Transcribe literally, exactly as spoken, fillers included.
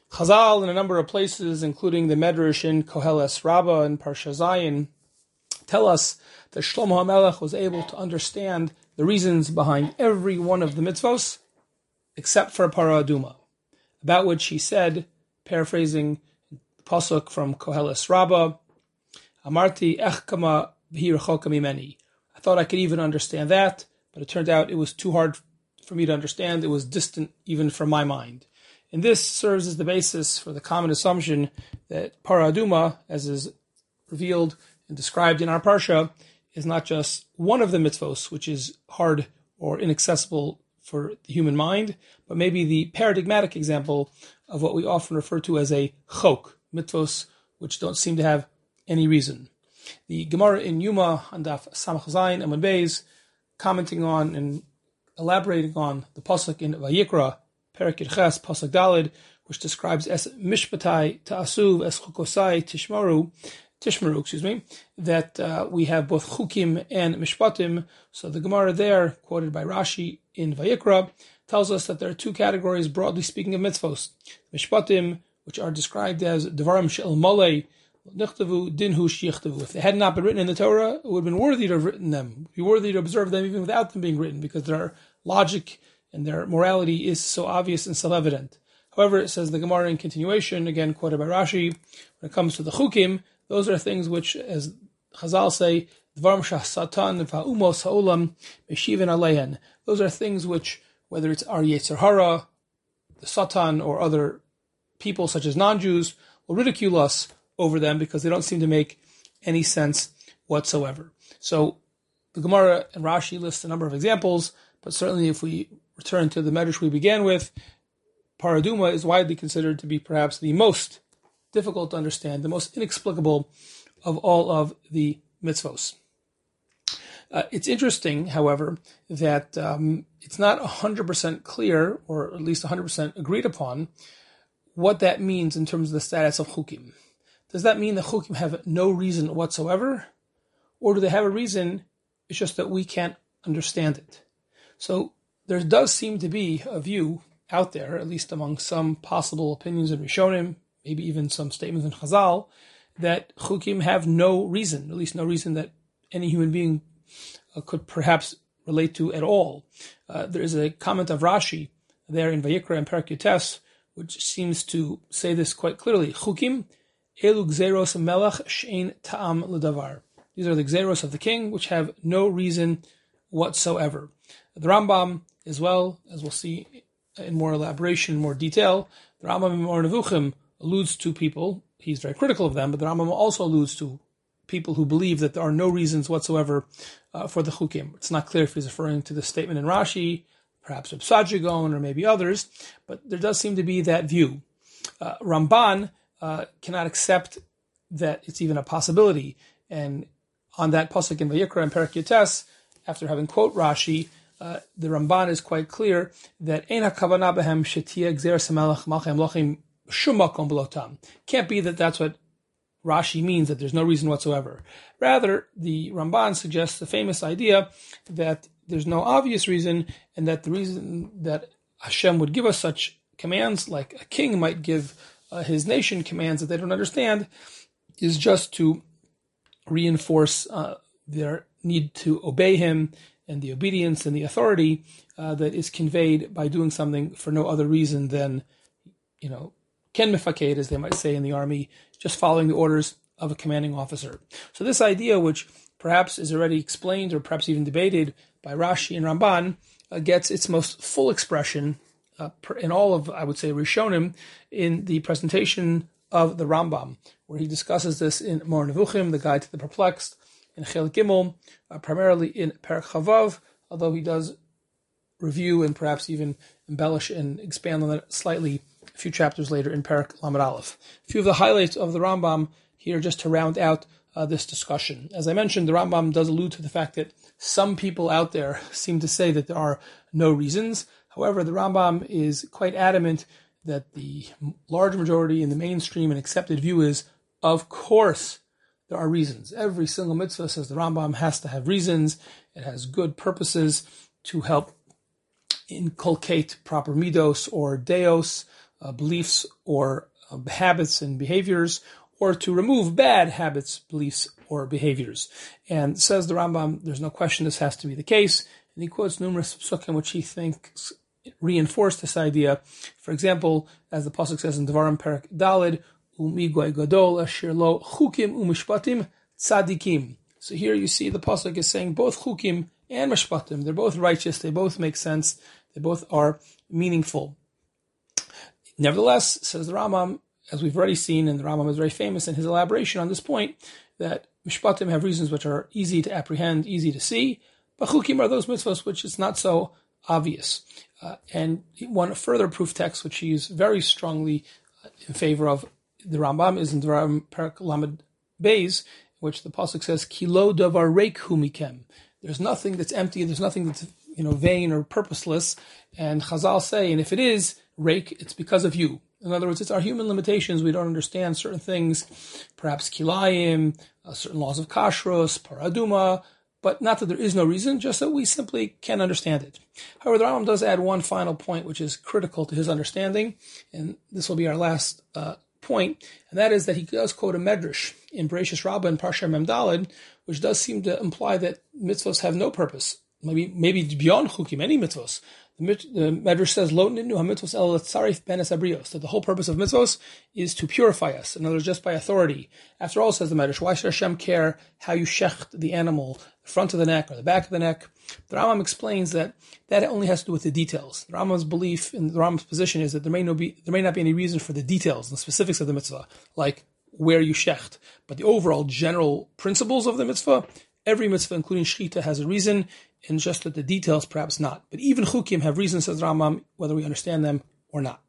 Chazal, in a number of places, including the Medrash in Koheles Rabbah and Parsha Zayin, tell us that Shlomo HaMelech was able to understand the reasons behind every one of the mitzvos, except for Parah Aduma, about which he said, paraphrasing the pasuk from Koheles Rabbah, Amarti echkama v'hi rechoka mimeni. I thought I could even understand that, but it turned out it was too hard for me to understand. It was distant even from my mind. And this serves as the basis for the common assumption that Parah Aduma, as is revealed and described in our Parsha, is not just one of the mitzvos, which is hard or inaccessible for the human mind, but maybe the paradigmatic example of what we often refer to as a chok, mitzvos which don't seem to have any reason. The Gemara in Yuma, Handaf Samach Zayin Amud Beis, commenting on and elaborating on the pasuk in Vayikra, Perek Ches, pasuk Dalid, which describes as mishpatai ta'asuv, as chukosai tishmaru, tishmaru, excuse me, that uh, we have both chukim and mishpatim. So the Gemara there, quoted by Rashi in Vayikra, tells us that there are two categories, broadly speaking, of mitzvos. Mishpatim, which are described as devarim she'el molei, nichtavu dinhu shichtavu. If they had not been written in the Torah, it would have been worthy to have written them. It would be worthy to observe them even without them being written, because their logic and their morality is so obvious and self-evident. However, it says the Gemara in continuation, again quoted by Rashi, when it comes to the chukim, those are things which, as Chazal say, dvarim shah satan va'umos ha'olam meshiven aleihen. Those are things which, whether it's our Yetzer Hara, the Satan, or other people such as non-Jews, will ridicule us over them because they don't seem to make any sense whatsoever. So the Gemara and Rashi list a number of examples, but certainly if we return to the Medrash we began with, Parah Aduma is widely considered to be perhaps the most difficult to understand, the most inexplicable of all of the mitzvos. Uh, it's interesting, however, that um, it's not one hundred percent clear, or at least one hundred percent agreed upon, what that means in terms of the status of chukim. Does that mean that chukim have no reason whatsoever? Or do they have a reason, it's just that we can't understand it? So there does seem to be a view out there, at least among some possible opinions in Rishonim, maybe even some statements in Chazal, that chukim have no reason, at least no reason that any human being uh, could perhaps relate to at all. Uh, there is a comment of Rashi there in Vayikra and Perek Yutes, which seems to say this quite clearly. Chukim elu gzeros melech she'ein ta'am ledavar. These are the gzeros of the king, which have no reason whatsoever. The Rambam, as well, as we'll see in more elaboration, more detail, the Rambam in Or Nevuchim alludes to people, he's very critical of them, but the Rambam also alludes to people who believe that there are no reasons whatsoever uh, for the chukim. It's not clear if he's referring to the statement in Rashi, perhaps Reb Saadia Gaon, or maybe others, but there does seem to be that view. Uh, Ramban uh, cannot accept that it's even a possibility, and on that pasuk in Vayikra and Perek Yutes, after having quote Rashi, uh, the Ramban is quite clear that Ein hakavana behem shetia gzeres hamelech malchei hamlochim shum makom b'lo tam. Can't be that that's what Rashi means, that there's no reason whatsoever. Rather, the Ramban suggests the famous idea that there's no obvious reason, and that the reason that Hashem would give us such commands, like a king might give uh, his nation commands that they don't understand, is just to reinforce uh, their need to obey him, and the obedience and the authority uh, that is conveyed by doing something for no other reason than, you know, ken mifaked, as they might say in the army, just following the orders of a commanding officer. So this idea, which perhaps is already explained or perhaps even debated by Rashi and Ramban, uh, gets its most full expression uh, in all of, I would say, Rishonim, in the presentation of the Rambam, where he discusses this in Or Nevuchim, the Guide to the Perplexed, in Chelik Gimel, uh, primarily in Perek Chavav, although he does review and perhaps even embellish and expand on that slightly a few chapters later in Perek Lamed Aleph. A few of the highlights of the Rambam here just to round out uh, this discussion. As I mentioned, the Rambam does allude to the fact that some people out there seem to say that there are no reasons. However, the Rambam is quite adamant that the large majority in the mainstream and accepted view is, of course, there are reasons. Every single mitzvah, says the Rambam, has to have reasons. It has good purposes to help inculcate proper midos or deos, uh, beliefs or uh, habits and behaviors, or to remove bad habits, beliefs, or behaviors. And says the Rambam, there's no question this has to be the case. And he quotes numerous psukim which he thinks reinforce this idea. For example, as the pasuk says in Devarim Perek Daled, Umigoy Gadol Asher Lo Chukim Umishpatim Tzadikim. So here you see the pasuk is saying both Chukim and Mishpatim, they're both righteous, they both make sense, they both are meaningful. Nevertheless, says the Rambam, as we've already seen, and the Rambam is very famous in his elaboration on this point, that Mishpatim have reasons which are easy to apprehend, easy to see, but Chukim are those mitzvahs which is not so obvious. Uh, and one further proof text which he is very strongly uh, in favor of, the Rambam, is in the Rambam Perek Lamed Beis, which the pasuk says, "Kilo davar reik hu mikem." There's nothing that's empty. There's nothing that's you know vain or purposeless. And Chazal say, and if it is reik, it's because of you. In other words, it's our human limitations. We don't understand certain things, perhaps kilayim, uh, certain laws of kashrus, paraduma, but not that there is no reason, just that we simply can't understand it. However, the Rambam does add one final point, which is critical to his understanding, and this will be our last uh, point, and that is that he does quote a medrash in Bereshis Rabbah and Parsha Mem Daled, which does seem to imply that mitzvos have no purpose. Maybe maybe beyond chukim, any mitzvos. The, the Medrash says, "Lo ninu hamitzvos el tzarif ben es abrios." That the whole purpose of mitzvos is to purify us. In other words, just by authority. After all, says the Medrash, why should Hashem care how you shecht the animal, the front of the neck or the back of the neck? The Rambam explains that that only has to do with the details. The Rambam's belief in the Rambam's position is that there may no be there may not be any reason for the details, the specifics of the mitzvah, like where you shecht, but the overall general principles of the mitzvah. Every mitzvah, including shechita, has a reason, and just that the details perhaps not. But even chukim have reasons, says Rambam, whether we understand them or not.